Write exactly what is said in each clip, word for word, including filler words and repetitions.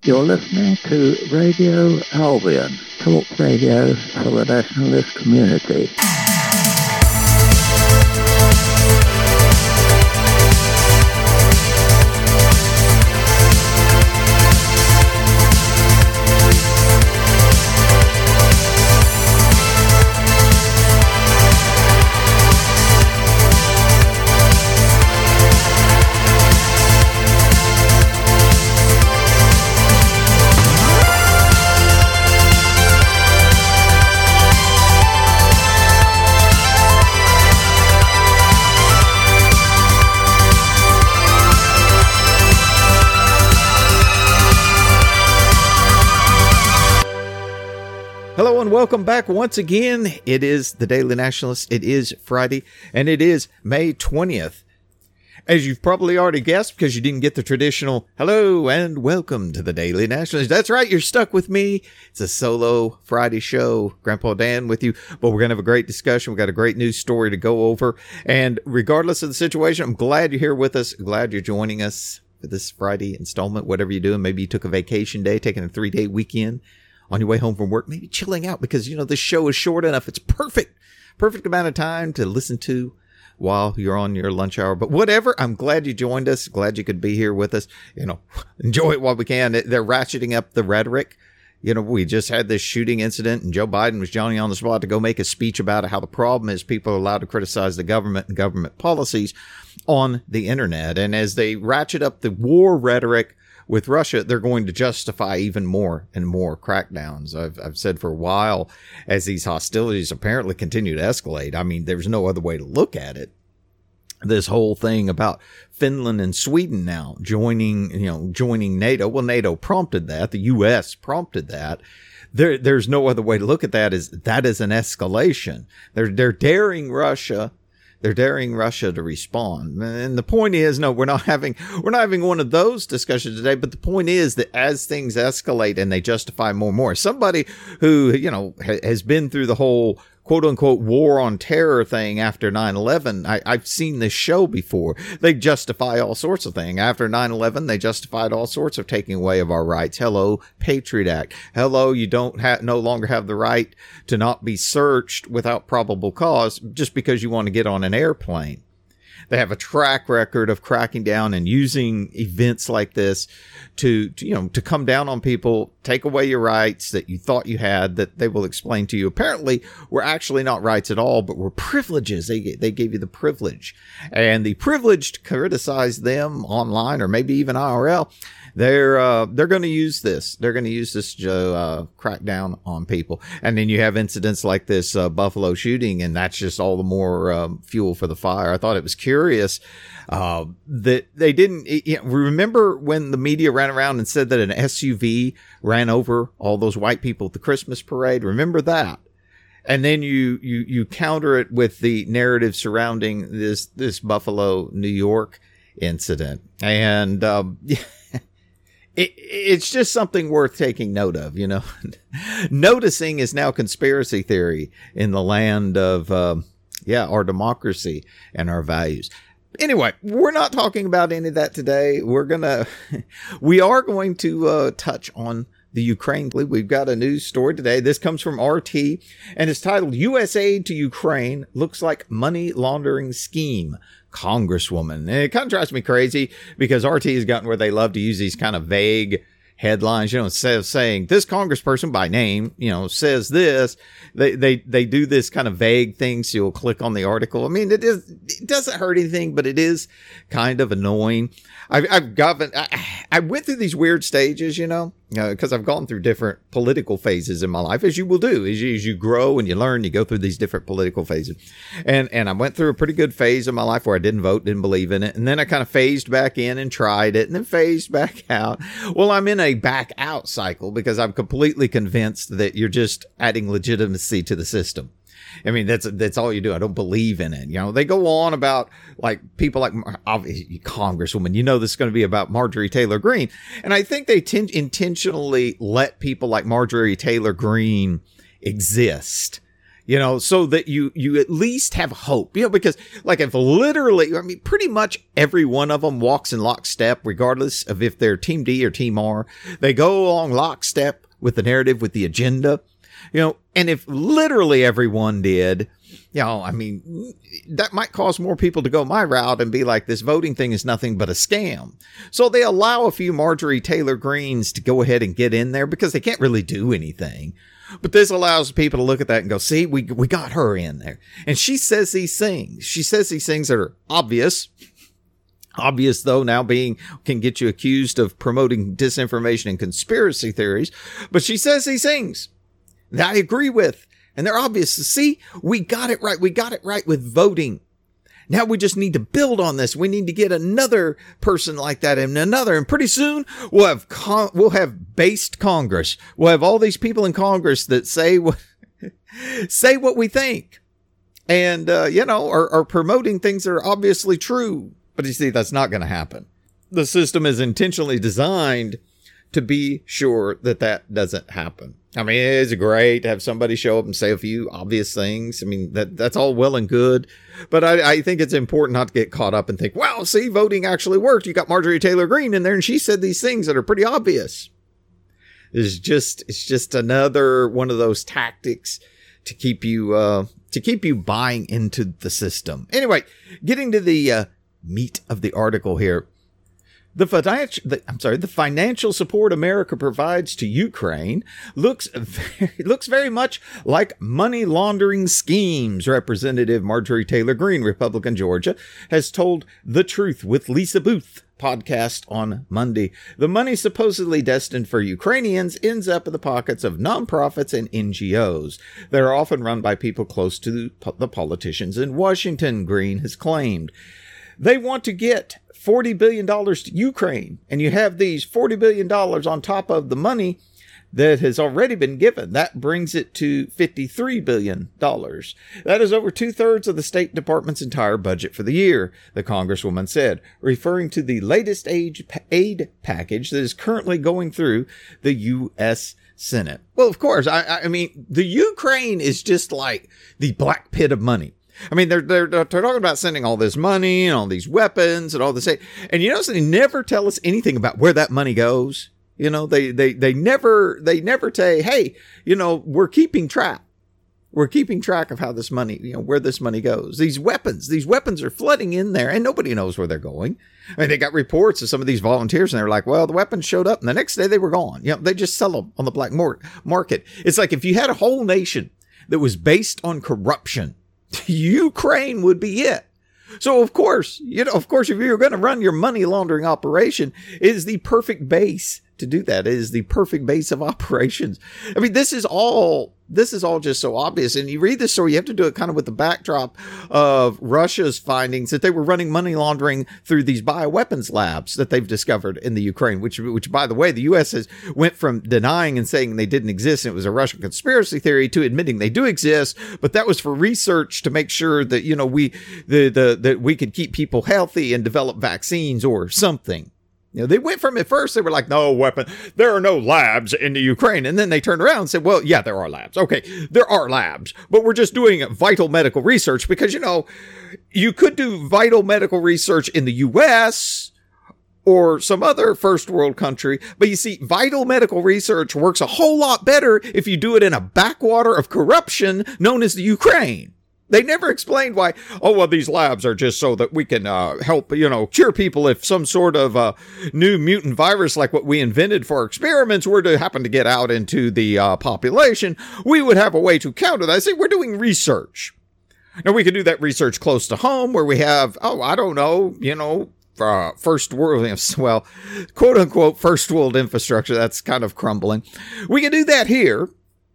You're listening to Radio Albion, talk radio for the nationalist community. Hello and welcome back once again. It is the Daily Nationalist. It is Friday and it is May twentieth. As you've probably already guessed because you didn't get the traditional hello and welcome to the Daily Nationalist. That's right. You're stuck with me. It's a solo Friday show. Grandpa Dan with you, but we're going to have a great discussion. We've got a great news story to go over. And regardless of the situation, I'm glad you're here with us. Glad you're joining us for this Friday installment, whatever you're doing. Maybe you took a vacation day, taking a three day weekend on your way home from work, maybe chilling out because, you know, this show is short enough. It's perfect, perfect amount of time to listen to while you're on your lunch hour. But whatever, I'm glad you joined us. Glad you could be here with us. You know, enjoy it while we can. They're ratcheting up the rhetoric. You know, we just had this shooting incident and Joe Biden was Johnny on the spot to go make a speech about how the problem is people are allowed to criticize the government and government policies on the internet. And as they ratchet up the war rhetoric with Russia, they're going to justify even more and more crackdowns. I've, I've said for a while, as these hostilities apparently continue to escalate, I mean, there's no other way to look at it. This whole thing about Finland and Sweden now joining, you know, joining NATO. Well, NATO prompted that. The U S prompted that. There, there's no other way to look at that as that is an escalation. They're, they're daring Russia. They're daring Russia to respond. And the point is, no, we're not having, we're not having one of those discussions today. But the point is that as things escalate and they justify more and more, somebody who, you know, ha- has been through the whole quote unquote war on terror thing after nine eleven. I, I've seen this show before. They justify all sorts of things. After nine eleven, they justified all sorts of taking away of our rights. Hello, Patriot Act. Hello, you don't have, no longer have the right to not be searched without probable cause just because you want to get on an airplane. They have a track record of cracking down and using events like this to, to, you know, to come down on people, take away your rights that you thought you had, that they will explain to you. Apparently, were actually not rights at all, but were privileges. They, they gave you the privilege. And the privilege to criticize them online or maybe even I R L, they're, uh, they're going to use this. They're going to use this to, uh, crack down on people. And then you have incidents like this, uh, Buffalo shooting, and that's just all the more, um, fuel for the fire. I thought it was curious, uh, that they didn't, you know, remember when the media ran around and said that an S U V ran over all those white people at the Christmas parade? Remember that? And then you, you, you counter it with the narrative surrounding this, this Buffalo, New York incident. And, um, It, it's just something worth taking note of, you know. Noticing is now conspiracy theory in the land of, uh, yeah, our democracy and our values. Anyway, we're not talking about any of that today. We're going to, we are going to uh, touch on the Ukraine. We've got a news story today. This comes from R T and it's titled U S aid to Ukraine looks like money laundering scheme. Congresswoman. And it kind of drives me crazy because R T has gotten where they love to use these kind of vague headlines, you know, instead of saying this congressperson by name, you know, says this, they, they, they do this kind of vague thing. So you'll click on the article. I mean, it is, it doesn't hurt anything, but it is kind of annoying. I've, I've gotten, I, I went through these weird stages, you know, because uh, I've gone through different political phases in my life, as you will do, as you, as you grow and you learn, you go through these different political phases. And, and I went through a pretty good phase of my life where I didn't vote, didn't believe in it. And then I kind of phased back in and tried it and then phased back out. Well, I'm in a back out cycle because I'm completely convinced that you're just adding legitimacy to the system. I mean, that's, that's all you do. I don't believe in it. You know, they go on about like people like obviously Congresswoman, you know, this is going to be about Marjorie Taylor Greene. And I think they tend intentionally let people like Marjorie Taylor Greene exist. You know, so that you, you at least have hope, you know, because like if literally, I mean, pretty much every one of them walks in lockstep, regardless of if they're team D or team R, they go along lockstep with the narrative, with the agenda, you know, and if literally everyone did, you know, I mean, that might cause more people to go my route and be like, this voting thing is nothing but a scam. So they allow a few Marjorie Taylor Greens to go ahead and get in there because they can't really do anything. But this allows people to look at that and go, see, we we got her in there. And she says these things. She says these things that are obvious. Obvious, though, now being can get you accused of promoting disinformation and conspiracy theories. But she says these things that I agree with. And they're obvious. See, we got it right. We got it right with voting. Now we just need to build on this. We need to get another person like that and another. And pretty soon we'll have con- we'll have based Congress. We'll have all these people in Congress that say what, say what we think. And, uh, you know, are, are promoting things that are obviously true. But you see, that's not going to happen. The system is intentionally designed to be sure that that doesn't happen. I mean, it's great to have somebody show up and say a few obvious things. I mean, that that's all well and good. But I, I think it's important not to get caught up and think, wow, see, voting actually worked. You got Marjorie Taylor Greene in there and she said these things that are pretty obvious. It's just it's just another one of those tactics to keep you uh, to keep you buying into the system. Anyway, getting to the uh, meat of the article here. The financial, the, I'm sorry, the financial support America provides to Ukraine looks very, looks very much like money laundering schemes. Representative Marjorie Taylor Greene, Republican Georgia, has told The Truth with Lisa Booth podcast on Monday. The money supposedly destined for Ukrainians ends up in the pockets of nonprofits and N G Os. They're often run by people close to the politicians in Washington, Greene has claimed. They want to get forty billion dollars to Ukraine, and you have these forty billion dollars on top of the money that has already been given. That brings it to fifty-three billion dollars. That is over two-thirds of the State Department's entire budget for the year, the Congresswoman said, referring to the latest aid package that is currently going through the U S Senate. Well, of course, I, I mean, the Ukraine is just like the black pit of money. I mean, they're, they're, they're talking about sending all this money and all these weapons and all this. And you notice they never tell us anything about where that money goes. You know, they, they, they never, they never say, hey, you know, we're keeping track. We're keeping track of how this money, you know, where this money goes. These weapons, these weapons are flooding in there and nobody knows where they're going. I mean, they got reports of some of these volunteers and they're like, well, the weapons showed up and the next day they were gone. You know, they just sell them on the black market. It's like if you had a whole nation that was based on corruption, Ukraine would be it. So, of course, you know, of course, if you're going to run your money laundering operation, it is the perfect base to do that. It is the perfect base of operations. I mean, this is all, this is all just so obvious. And you read this story, you have to do it kind of with the backdrop of Russia's findings that they were running money laundering through these bioweapons labs that they've discovered in the Ukraine, which, which by the way, the U S has went from denying and saying they didn't exist and it was a Russian conspiracy theory to admitting they do exist. But that was for research to make sure that, you know, we, the, the, that we could keep people healthy and develop vaccines or something. You know, they went from at first, they were like, no weapon, there are no labs in the Ukraine. And then they turned around and said, well, yeah, there are labs. Okay, there are labs, but we're just doing vital medical research because, you know, you could do vital medical research in the U S or some other first world country. But you see, vital medical research works a whole lot better if you do it in a backwater of corruption known as the Ukraine. They never explained why, oh, well, these labs are just so that we can uh, help, you know, cure people if some sort of uh, new mutant virus like what we invented for experiments were to happen to get out into the uh, population. We would have a way to counter that. I say we're doing research. Now, we can do that research close to home where we have, oh, I don't know, you know, uh, first world, well, quote unquote, first world infrastructure. That's kind of crumbling. We can do that here.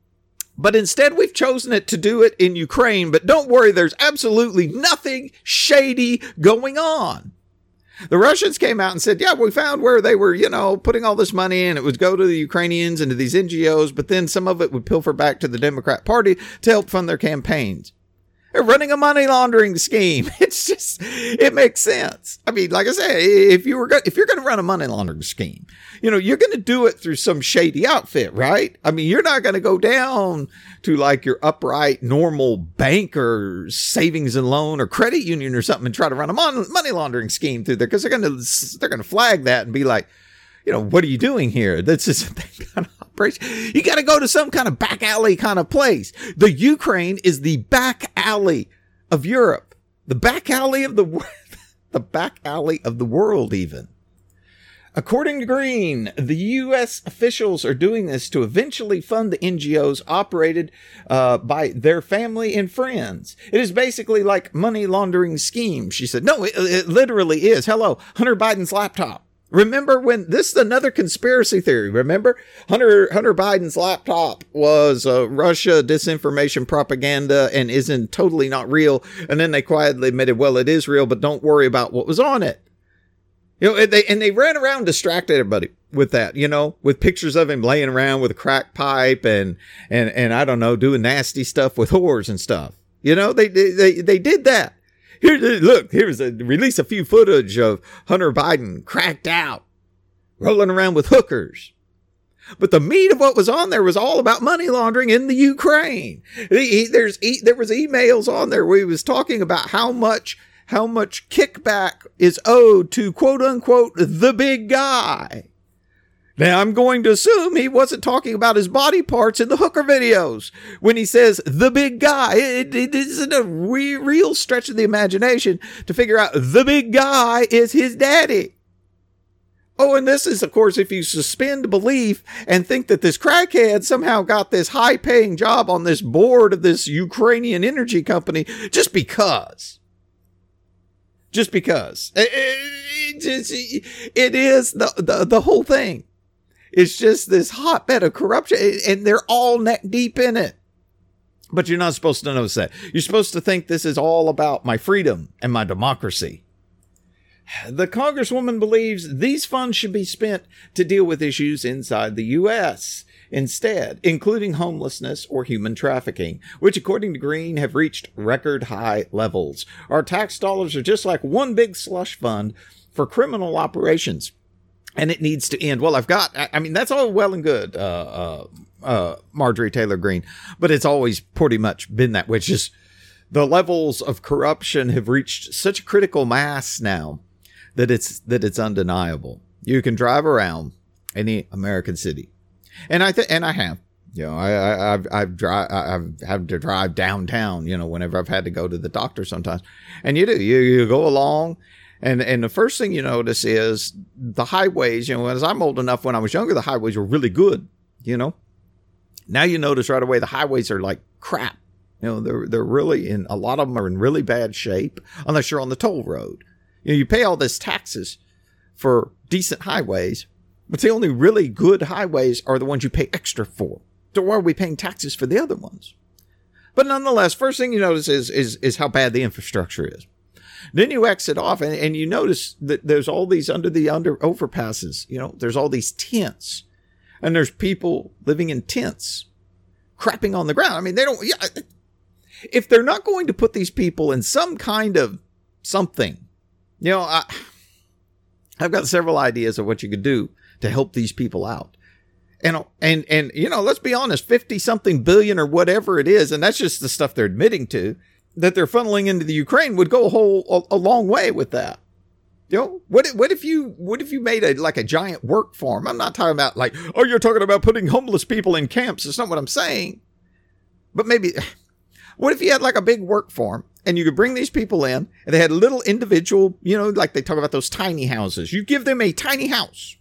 But instead, we've chosen it to do it in Ukraine. But don't worry, there's absolutely nothing shady going on. The Russians came out and said, yeah, we found where they were, you know, putting all this money in. It would go to the Ukrainians and to these N G Os. But then some of it would pilfer back to the Democrat Party to help fund their campaigns. They're running a money laundering scheme. It's just, it makes sense. I mean, like I said, if you were go- if you're going to run a money laundering scheme, you know, you're going to do it through some shady outfit, right? I mean, you're not going to go down to like your upright, normal bank or savings and loan or credit union or something and try to run a mon- money laundering scheme through there, because they're going to they're going to flag that and be like, you know, what are you doing here? This isn't that kind of operation. You got to go to some kind of back alley kind of place. The Ukraine is the back alley of Europe, the back alley of the world, the back alley of the world even. According to Green, the U S officials are doing this to eventually fund the N G Os operated uh, by their family and friends. It is basically like money laundering scheme, she said. No, it, it literally is. Hello, Hunter Biden's laptop. Remember when this is another conspiracy theory? Remember Hunter Hunter Biden's laptop was uh, Russia disinformation propaganda and isn't totally not real. And then they quietly admitted, well, it is real, but don't worry about what was on it. You know, and they and they ran around, distracted everybody with that. You know, with pictures of him laying around with a crack pipe and and and I don't know, doing nasty stuff with whores and stuff. You know, they they they did that. Here, look, here's a release a few footage of Hunter Biden cracked out, rolling around with hookers. But the meat of what was on there was all about money laundering in the Ukraine. He, there's there was emails on there where he was talking about how much how much kickback is owed to quote unquote the big guy. Now, I'm going to assume he wasn't talking about his body parts in the hooker videos when he says the big guy. It, it isn't a re- real stretch of the imagination to figure out the big guy is his daddy. Oh, and this is, of course, if you suspend belief and think that this crackhead somehow got this high-paying job on this board of this Ukrainian energy company just because. Just because. It, it, it is the, the, the whole thing. It's just this hotbed of corruption, and they're all neck deep in it. But you're not supposed to notice that. You're supposed to think this is all about my freedom and my democracy. The Congresswoman believes these funds should be spent to deal with issues inside the U S instead, including homelessness or human trafficking, which, according to Green, have reached record high levels. Our tax dollars are just like one big slush fund for criminal operations. And it needs to end. Well, I've got, I mean, that's all well and good, uh, uh, uh, Marjorie Taylor Greene, but it's always pretty much been that way. It's just the levels of corruption have reached such a critical mass now that it's, that it's undeniable. You can drive around any American city. And I think, and I have, you know, I, I, I've, I've drive, I've had to drive downtown, you know, whenever I've had to go to the doctor sometimes. And you do, you, you go along. And and the first thing you notice is the highways, you know, as I'm old enough, when I was younger, the highways were really good, you know. Now you notice right away the highways are like crap. You know, they're they're really in, a lot of them are in really bad shape, unless you're on the toll road. You know, you pay all this taxes for decent highways, but the only really good highways are the ones you pay extra for. So why are we paying taxes for the other ones? But nonetheless, first thing you notice is is is how bad the infrastructure is. Then you exit off and, and you notice that there's all these under the under overpasses, you know, there's all these tents and there's people living in tents crapping on the ground. I mean, they don't, yeah, if they're not going to put these people in some kind of something, you know, I, I've got several ideas of what you could do to help these people out. And, and, and, you know, let's be honest, fifty something billion or whatever it is. And that's just the stuff they're admitting to, that they're funneling into the Ukraine would go a whole, a, a long way with that. You know, what if, what if you, what if you made a, like a giant work farm? I'm not talking about like, oh, you're talking about putting homeless people in camps. That's not what I'm saying. But maybe, what if you had like a big work farm and you could bring these people in and they had little individual, you know, like they talk about those tiny houses. You give them a tiny house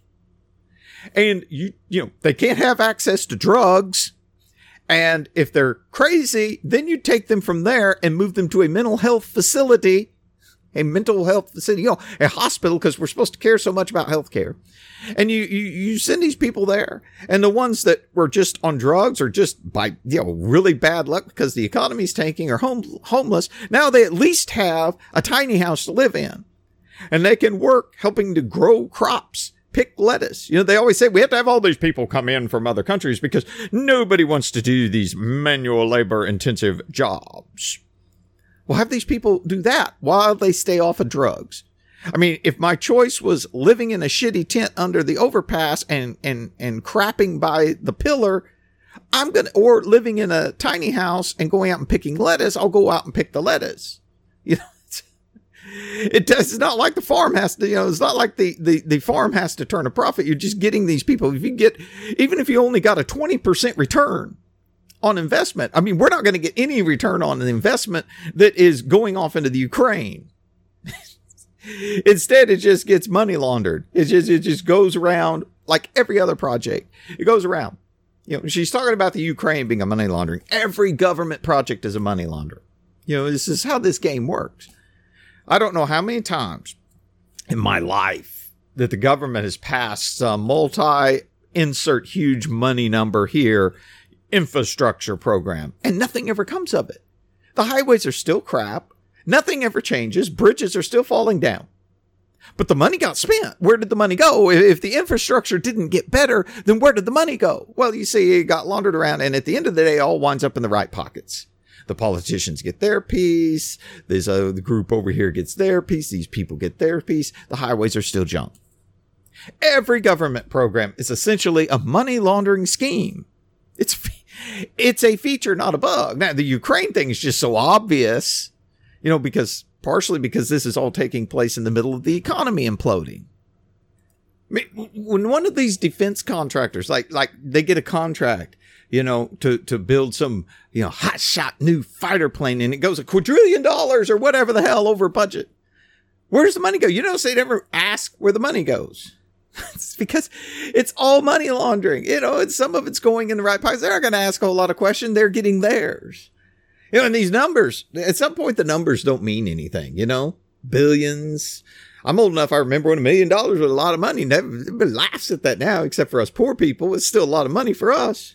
and you, you know, they can't have access to drugs. And if they're crazy, then you take them from there and move them to a mental health facility, a mental health facility, you know, a hospital, because we're supposed to care so much about healthcare. And you, you, you send these people there. And the ones that were just on drugs or just by, you know, really bad luck because the economy's tanking or home, homeless, now they at least have a tiny house to live in. And they can work helping to grow crops. Pick lettuce. You know, they always say we have to have all these people come in from other countries because nobody wants to do these manual labor intensive jobs. Well, have these people do that while they stay off of drugs. I mean, if my choice was living in a shitty tent under the overpass and, and, and crapping by the pillar, I'm going to, or living in a tiny house and going out and picking lettuce, I'll go out and pick the lettuce. You know, it's, it does, it's not like the farm has to, you know, it's not like the, the, the farm has to turn a profit. You're just getting these people. If you get, even if you only got a twenty percent return on investment, I mean, we're not going to get any return on an investment that is going off into the Ukraine. Instead, it just gets money laundered. It just, it just goes around like every other project. It goes around. You know, she's talking about the Ukraine being a money laundering. Every government project is a money launderer. You know, this is how this game works. I don't know how many times in my life that the government has passed some multi-insert huge money number here infrastructure program, and nothing ever comes of it. The highways are still crap. Nothing ever changes. Bridges are still falling down. But the money got spent. Where did the money go? If the infrastructure didn't get better, then where did the money go? Well, you see, it got laundered around, and at the end of the day, it all winds up in the right pockets. The politicians get their piece. There's a the group over here gets their piece. These people get their piece. The highways are still junk. Every government program is essentially a money laundering scheme. It's it's a feature, not a bug. Now, the Ukraine thing is just so obvious, you know, because partially because this is all taking place in the middle of the economy imploding. I mean, when one of these defense contractors, like like they get a contract, you know, to, to build some, you know, hotshot new fighter plane, and it goes a quadrillion dollars or whatever the hell over budget. Where does the money go? You notice they never ask where the money goes. It's because it's all money laundering. You know, and some of it's going in the right pockets. They're not going to ask a whole lot of questions. They're getting theirs. You know, and these numbers, at some point, the numbers don't mean anything, you know, billions. I'm old enough. I remember when a million dollars was a lot of money. Everybody laughs at that now, except for us poor people. It's still a lot of money for us.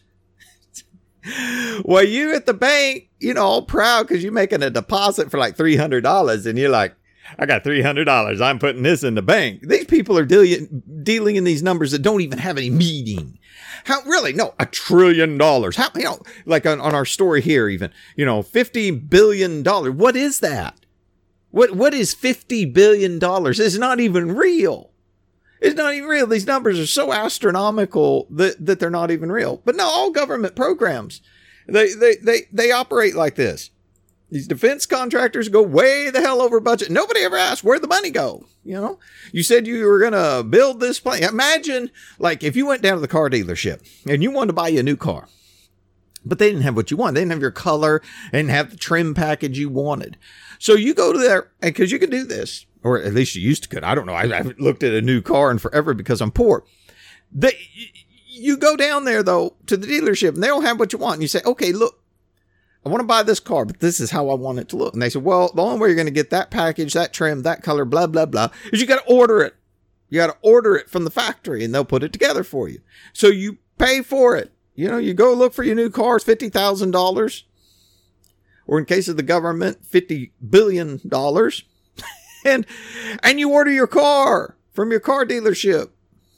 Well, you at the bank, you know, all proud because you're making a deposit for like three hundred dollars and you're like, I got three hundred dollars. I'm putting this in the bank. These people are dealing, dealing in these numbers that don't even have any meaning. How really? No, a trillion dollars. How, you know, like on, on our story here, even, you know, fifty billion dollars. What is that? What, what is fifty billion dollars? It's not even real. It's not even real. These numbers are so astronomical that, that they're not even real. But no, all government programs, they, they, they, they operate like this. These defense contractors go way the hell over budget. Nobody ever asked where'd the money go. You know, you said you were going to build this plane. Imagine like if you went down to the car dealership and you wanted to buy you a new car, but they didn't have what you wanted. They didn't have your color. They didn't have the trim package you wanted. So you go to there, and because you can do this, or at least you used to could. I don't know. I, I haven't looked at a new car in forever because I'm poor. They, you go down there though to the dealership and they don't have what you want. And you say, okay, look, I want to buy this car, but this is how I want it to look. And they said, well, the only way you're going to get that package, that trim, that color, blah, blah, blah, is you got to order it. You got to order it from the factory and they'll put it together for you. So you pay for it. You know, you go look for your new car, it's fifty thousand dollars. Or in case of the government, fifty billion dollars. and, and you order your car from your car dealership.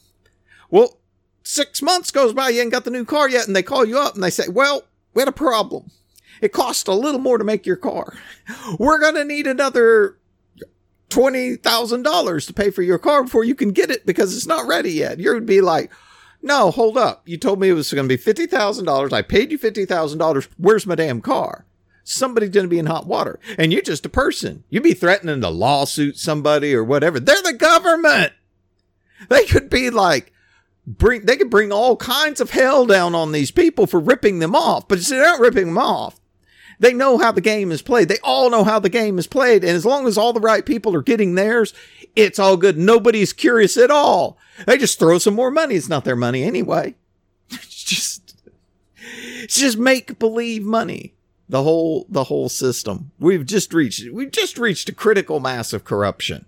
Well, six months goes by, you ain't got the new car yet. And they call you up and they say, well, we had a problem. It cost a little more to make your car. We're going to need another twenty thousand dollars to pay for your car before you can get it because it's not ready yet. You're going to be like, no, hold up. You told me it was going to be fifty thousand dollars. I paid you fifty thousand dollars. Where's my damn car? Somebody's going to be in hot water. And you're just a person. You'd be threatening to lawsuit somebody or whatever. They're the government. They could be like, bring, they could bring all kinds of hell down on these people for ripping them off. But they're not ripping them off. They know how the game is played. They all know how the game is played. And as long as all the right people are getting theirs, it's all good. Nobody's curious at all. They just throw some more money. It's not their money anyway. It's just, it's just make believe money. The whole, the whole system. We've just reached, we've just reached a critical mass of corruption.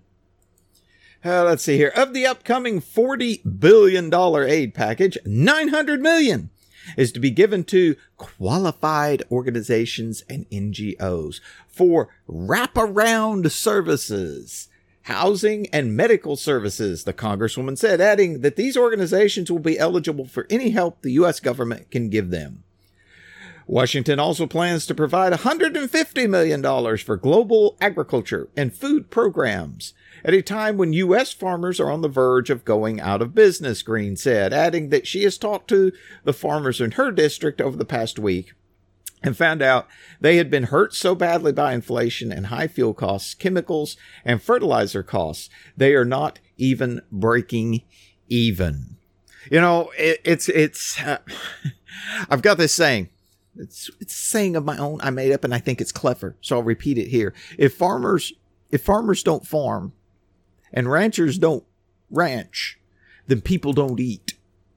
Uh, let's see here. Of the upcoming forty billion dollars aid package, nine hundred million dollars is to be given to qualified organizations and N G Os for wraparound services, housing and medical services, the Congresswoman said, adding that these organizations will be eligible for any help the U S government can give them. Washington also plans to provide one hundred fifty million dollars for global agriculture and food programs at a time when U S farmers are on the verge of going out of business, Green said, adding that she has talked to the farmers in her district over the past week and found out they had been hurt so badly by inflation and high fuel costs, chemicals, and fertilizer costs, they are not even breaking even. You know, it, it's, it's, uh, I've got this saying. It's, it's a saying of my own I made up, and I think it's clever, so I'll repeat it here. If farmers, if farmers don't farm and ranchers don't ranch, then people don't eat.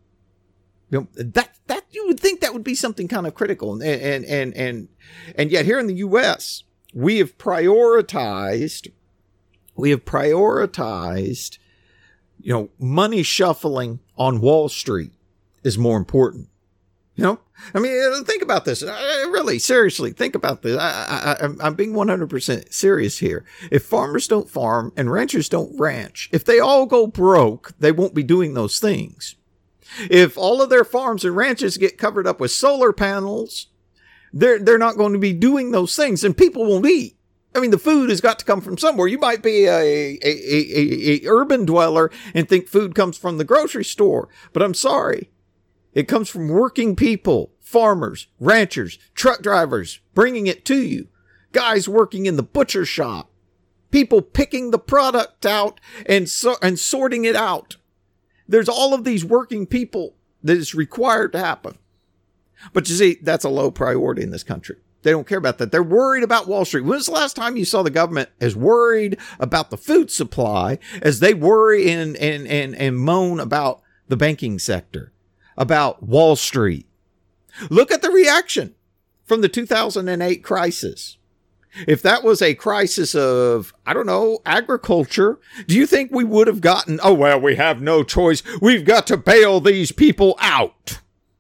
You know, that, that, you would think that would be something kind of critical. And, and, and, and, and yet here in the U S, we have prioritized, we have prioritized, you know, money shuffling on Wall Street is more important. You know, I mean, think about this. Really, seriously, think about this. I, I, I'm being one hundred percent serious here. If farmers don't farm and ranchers don't ranch, if they all go broke, they won't be doing those things. If all of their farms and ranches get covered up with solar panels, they're, they're not going to be doing those things, and people won't eat. I mean, the food has got to come from somewhere. You might be a, a, a, a, a urban dweller and think food comes from the grocery store, but I'm sorry. It comes from working people, farmers, ranchers, truck drivers, bringing it to you. Guys working in the butcher shop. People picking the product out and so, and sorting it out. There's all of these working people that is required to happen. But you see, that's a low priority in this country. They don't care about that. They're worried about Wall Street. When was the last time you saw the government as worried about the food supply as they worry and, and, and, and moan about the banking sector? About Wall Street. Look at the reaction from the two thousand eight crisis. If that was a crisis of, I don't know, agriculture, do you think we would have gotten, oh, well, we have no choice. We've got to bail these people out.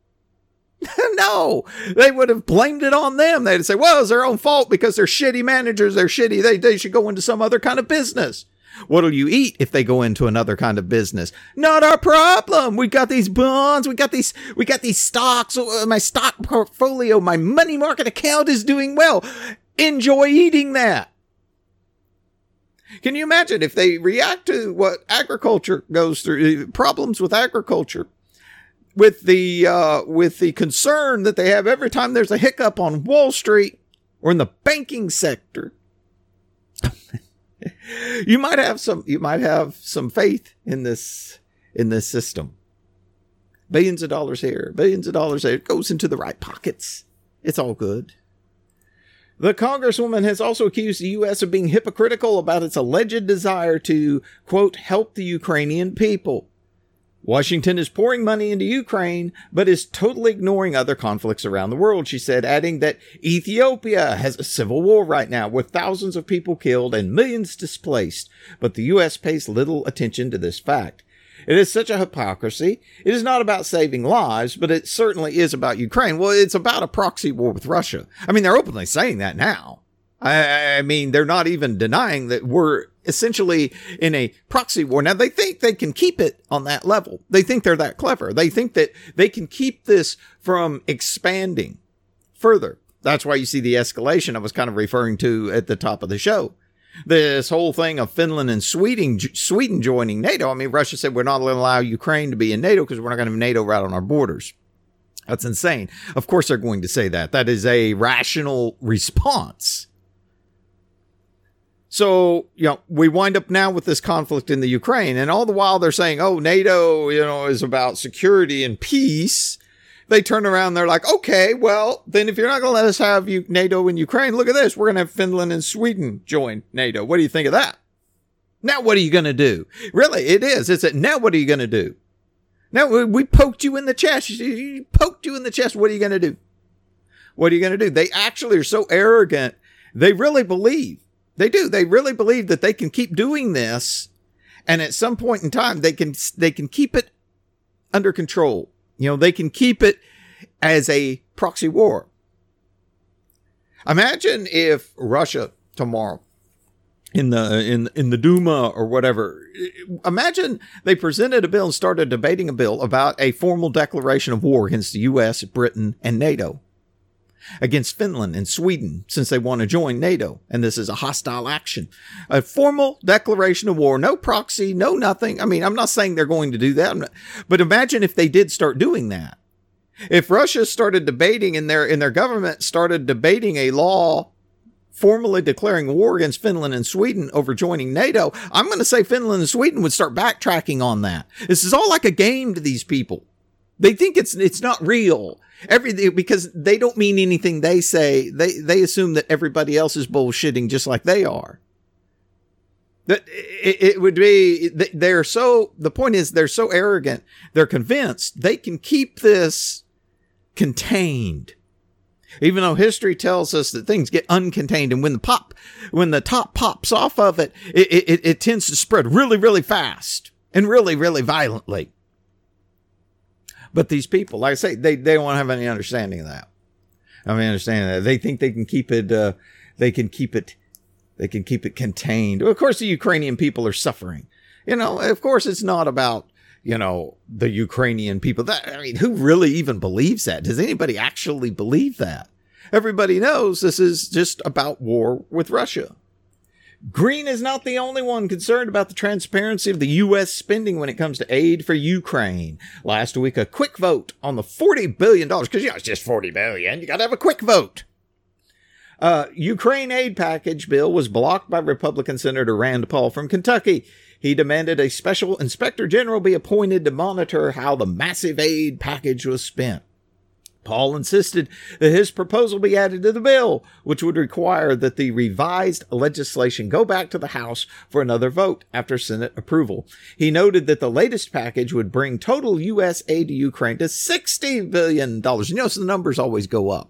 No, they would have blamed it on them. They'd say, well, it's their own fault because they're shitty managers. They're shitty. They, they should go into some other kind of business. What'll you eat if they go into another kind of business? Not our problem. We got these bonds. We got these, we got these stocks. My stock portfolio, my money market account is doing well. Enjoy eating that. Can you imagine if they react to what agriculture goes through, problems with agriculture, with the, uh, with the concern that they have every time there's a hiccup on Wall Street or in the banking sector? You might have some, you might have some faith in this, in this system. Billions of dollars here, billions of dollars there. It goes into the right pockets. It's all good. The Congresswoman has also accused the U S of being hypocritical about its alleged desire to, quote, help the Ukrainian people. Washington is pouring money into Ukraine, but is totally ignoring other conflicts around the world, she said, adding that Ethiopia has a civil war right now with thousands of people killed and millions displaced, but the U S pays little attention to this fact. It is such a hypocrisy. It is not about saving lives, but it certainly is about Ukraine. Well, it's about a proxy war with Russia. I mean, they're openly saying that now. I, I mean, they're not even denying that we're essentially in a proxy war. Now, they think they can keep it on that level. They think they're that clever. They think that they can keep this from expanding further. That's why you see the escalation I was kind of referring to at the top of the show. This whole thing of Finland and Sweden, Sweden joining NATO. I mean, Russia said we're not going to allow Ukraine to be in NATO because we're not going to have NATO right on our borders. That's insane. Of course they're going to say that. That is a rational response. So, you know, we wind up now with this conflict in the Ukraine, and all the while they're saying, oh, NATO, you know, is about security and peace. They turn around and they're like, okay, well, then if you're not going to let us have you, NATO in Ukraine, look at this. We're going to have Finland and Sweden join NATO. What do you think of that? Now, what are you going to do? Really, it is. It's a, now what are you going to do? Now, we, we poked you in the chest. You poked you in the chest. What are you going to do? What are you going to do? They actually are so arrogant. They really believe. They do. They really believe that they can keep doing this. And at some point in time, they can, they can keep it under control. You know, they can keep it as a proxy war. Imagine if Russia tomorrow in the, in, in the Duma or whatever, imagine they presented a bill and started debating a bill about a formal declaration of war against the U S, Britain, and NATO. against Finland and Sweden since they want to join NATO. And this is a hostile action. A formal declaration of war, no proxy, no nothing. I mean, I'm not saying they're going to do that, not, but imagine if they did start doing that. If Russia started debating in their, in their government started debating a law formally declaring war against Finland and Sweden over joining NATO, I'm going to say Finland and Sweden would start backtracking on that. This is all like a game to these people. They think it's it's not real. Everything, because they don't mean anything they say. They they assume that everybody else is bullshitting just like they are. That it, it would be, they're so, the point is they're so arrogant, they're convinced they can keep this contained. Even though history tells us that things get uncontained, and when the pop, when the top pops off of it, it, it, it tends to spread really, really fast and really, really violently. But these people, like I say, they, they don't have any understanding of that. I mean, understanding that they think they can keep it, uh, they can keep it, they can keep it contained. Well, of course, the Ukrainian people are suffering. You know, of course, it's not about, you know, the Ukrainian people. That, I mean, who really even believes that? Does anybody actually believe that? Everybody knows this is just about war with Russia. Green is not the only one concerned about the transparency of the U S spending when it comes to aid for Ukraine. Last week, a quick vote on the forty billion dollars, because, you know, it's just forty billion dollars. You got to have a quick vote. Uh, Ukraine aid package bill was blocked by Republican Senator Rand Paul from Kentucky. He demanded a special inspector general be appointed to monitor how the massive aid package was spent. Paul insisted that his proposal be added to the bill, which would require that the revised legislation go back to the House for another vote after Senate approval. He noted that the latest package would bring total U S aid to Ukraine to sixty billion dollars. You notice the numbers always go up.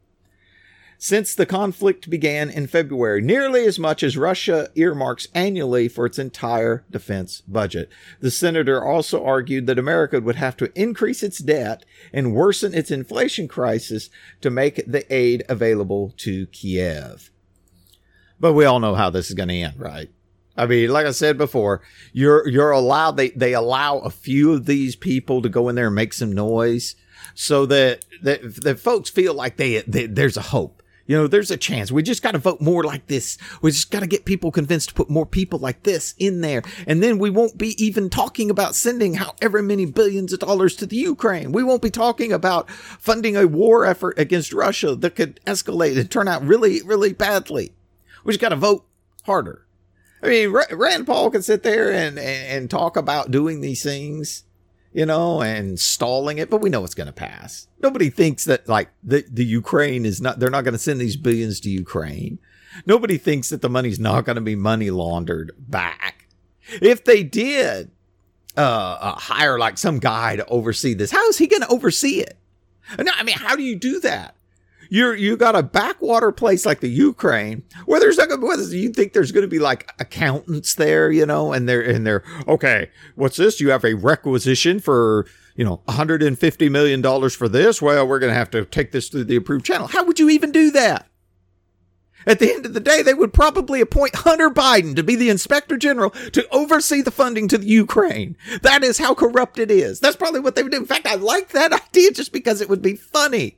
Since the conflict began in February, nearly as much as Russia earmarks annually for its entire defense budget. The senator also argued that America would have to increase its debt and worsen its inflation crisis to make the aid available to Kiev. But we all know how this is going to end, right? I mean, like I said before, you're you're allowed, they, they allow a few of these people to go in there and make some noise so that, that, that folks feel like they, they there's a hope. You know, there's a chance. We just got to vote more like this. We just got to get people convinced to put more people like this in there. And then we won't be even talking about sending however many billions of dollars to the Ukraine. We won't be talking about funding a war effort against Russia that could escalate and turn out really, really badly. We just got to vote harder. I mean, Rand Paul can sit there and, and, and talk about doing these things, you know, and stalling it, but we know it's going to pass. Nobody thinks that, like, the, the Ukraine is not, they're not going to send these billions to Ukraine. Nobody thinks that the money's not going to be money laundered back. If they did uh, uh, hire, like, some guy to oversee this, how is he going to oversee it? No, I mean, how do you do that? You're, you got a backwater place like the Ukraine where there's not going to be, you think there's going to be like accountants there, you know, and they're, and they're, okay, what's this? You have a requisition for, you know, one hundred fifty million dollars for this. Well, we're going to have to take this through the approved channel. How would you even do that? At the end of the day, they would probably appoint Hunter Biden to be the inspector general to oversee the funding to the Ukraine. That is how corrupt it is. That's probably what they would do. In fact, I like that idea just because it would be funny.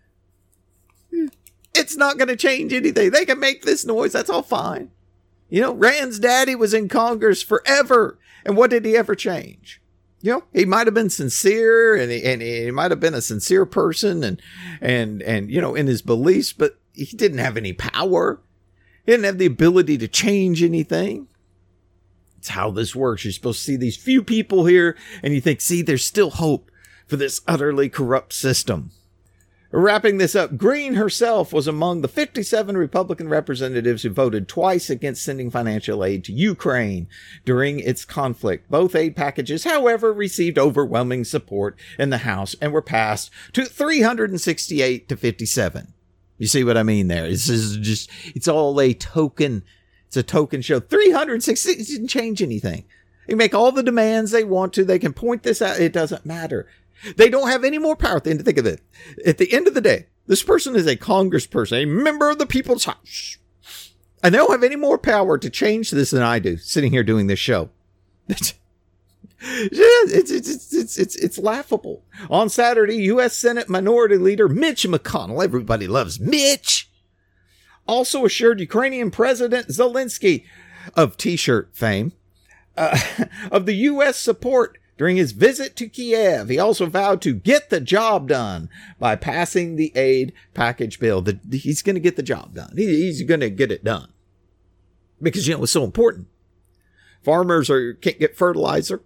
It's not going to change anything. They can make this noise. That's all fine. You know, Rand's daddy was in Congress forever. And what did he ever change? You know, he might have been sincere and he, and he might have been a sincere person and, and, and, you know, in his beliefs, but he didn't have any power. He didn't have the ability to change anything. It's how this works. You're supposed to see these few people here and you think, see, there's still hope for this utterly corrupt system. Wrapping this up, Green herself was among the fifty-seven Republican representatives who voted twice against sending financial aid to Ukraine during its conflict. Both aid packages, however, received overwhelming support in the House and were passed to three hundred sixty-eight to fifty-seven. You see what I mean there? This is just, it's all a token. It's a token show. three hundred sixty didn't change anything. They make all the demands they want to. They can point this out. It doesn't matter. They don't have any more power. Think of it. At the end of the day, this person is a congressperson, a member of the people's house. And they don't have any more power to change this than I do, sitting here doing this show. It's, it's, it's, it's, it's, it's laughable. On Saturday, U S Senate Minority Leader Mitch McConnell, everybody loves Mitch, also assured Ukrainian President Zelensky of T-shirt fame uh, of the U S support during his visit to Kiev. He also vowed to get the job done by passing the aid package bill. The, he's going to get the job done. He, he's going to get it done because, you know, it's so important. Farmers are can't get fertilizer.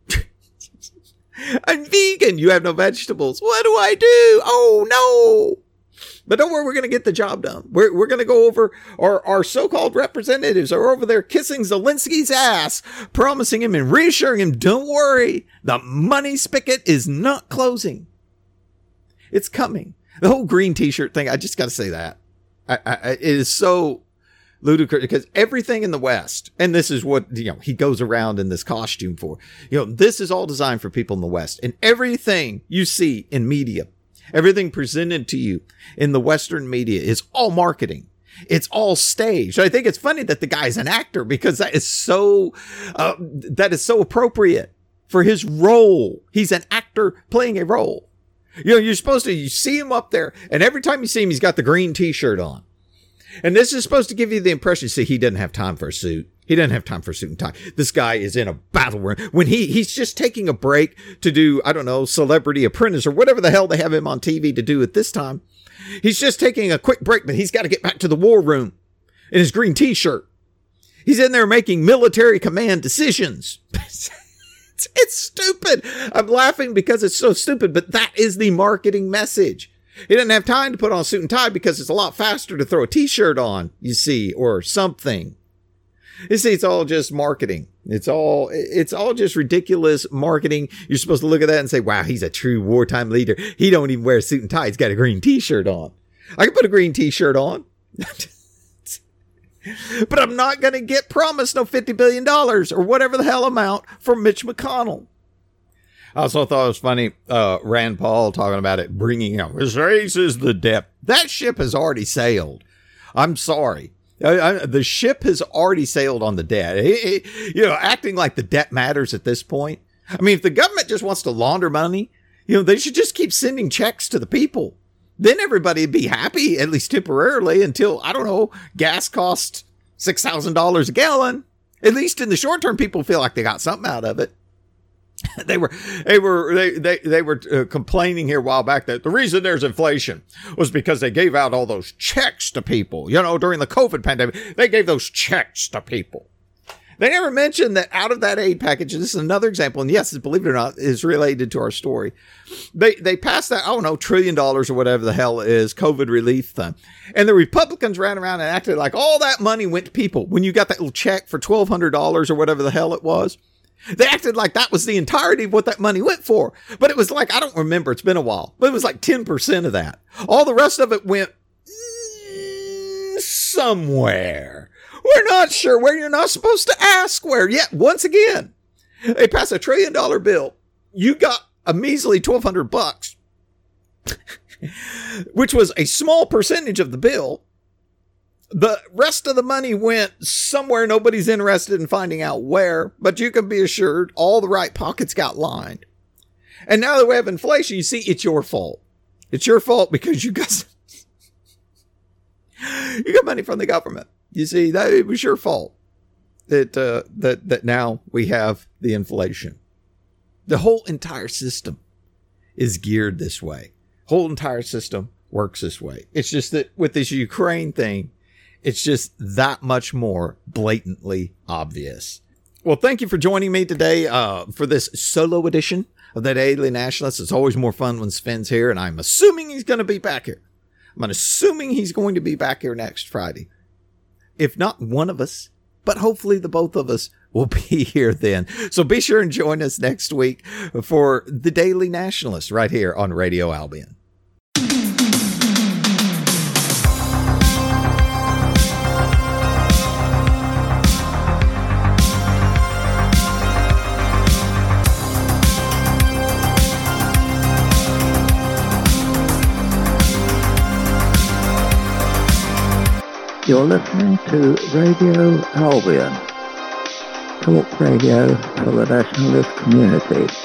I'm vegan. You have no vegetables. What do I do? Oh, no. But don't worry, we're going to get the job done. We're, we're going to go over, our, our so-called representatives are over there kissing Zelensky's ass, promising him and reassuring him, don't worry, the money spigot is not closing. It's coming. The whole green T-shirt thing, I just got to say that. I, I, it is so ludicrous because everything in the West, and this is what, you know, he goes around in this costume for, you know, this is all designed for people in the West. And everything you see in media, everything presented to you in the Western media is all marketing. It's all staged. I think it's funny that the guy's an actor because that is so, uh, that is so appropriate for his role. He's an actor playing a role. You know, you're supposed to, you see him up there and every time you see him, he's got the green T-shirt on. And this is supposed to give you the impression, see, he doesn't have time for a suit. He doesn't have time for a suit and tie. This guy is in a battle room. When he, he's just taking a break to do, I don't know, Celebrity Apprentice or whatever the hell they have him on T V to do at this time. He's just taking a quick break, but he's got to get back to the war room in his green T-shirt. He's in there making military command decisions. it's, it's stupid. I'm laughing because it's so stupid, but that is the marketing message. He doesn't have time to put on a suit and tie because it's a lot faster to throw a T-shirt on, you see, or something. You see, it's all just marketing. It's all, it's all just ridiculous marketing. You're supposed to look at that and say, wow, he's a true wartime leader. He don't even wear a suit and tie. He's got a green T-shirt on. I can put a green T-shirt on. But I'm not going to get promised no fifty billion dollars or whatever the hell amount from Mitch McConnell. I also thought it was funny, uh, Rand Paul talking about it, bringing out, his race is the depth. That ship has already sailed. I'm sorry. I, I, the ship has already sailed on the debt. It, it, you know, acting like the debt matters at this point. I mean, if the government just wants to launder money, you know, they should just keep sending checks to the people. Then everybody would be happy, at least temporarily, until, I don't know, gas costs six thousand dollars a gallon. At least in the short term, people feel like they got something out of it. They were, they were, they, they, they were uh, complaining here a while back that the reason there's inflation was because they gave out all those checks to people. You know, during the COVID pandemic, they gave those checks to people. They never mentioned that out of that aid package, and this is another example, and yes, believe it or not, is related to our story. They, they passed that, I don't know, trillion dollars or whatever the hell it is, COVID relief thing. And the Republicans ran around and acted like all that money went to people. When you got that little check for twelve hundred dollars or whatever the hell it was, they acted like that was the entirety of what that money went for. But it was like, I don't remember, it's been a while, but it was like ten percent of that. All the rest of it went mm, somewhere. We're not sure where. You're not supposed to ask where. Yet, once again, they pass a trillion dollar bill. You got a measly twelve hundred bucks, which was a small percentage of the bill. The rest of the money went somewhere nobody's interested in finding out where, but you can be assured all the right pockets got lined. And now that we have inflation, you see, it's your fault. It's your fault because you got, you got money from the government. You see, that it was your fault that, uh, that, that now we have the inflation. The whole entire system is geared this way. Whole entire system works this way. It's just that with this Ukraine thing, it's just that much more blatantly obvious. Well, thank you for joining me today uh, for this solo edition of The Daily Nationalist. It's always more fun when Sven's here, and I'm assuming he's going to be back here. I'm assuming he's going to be back here next Friday. If not one of us, but hopefully the both of us will be here then. So be sure and join us next week for The Daily Nationalist right here on Radio Albion. You're listening to Radio Albion, talk radio for the nationalist community.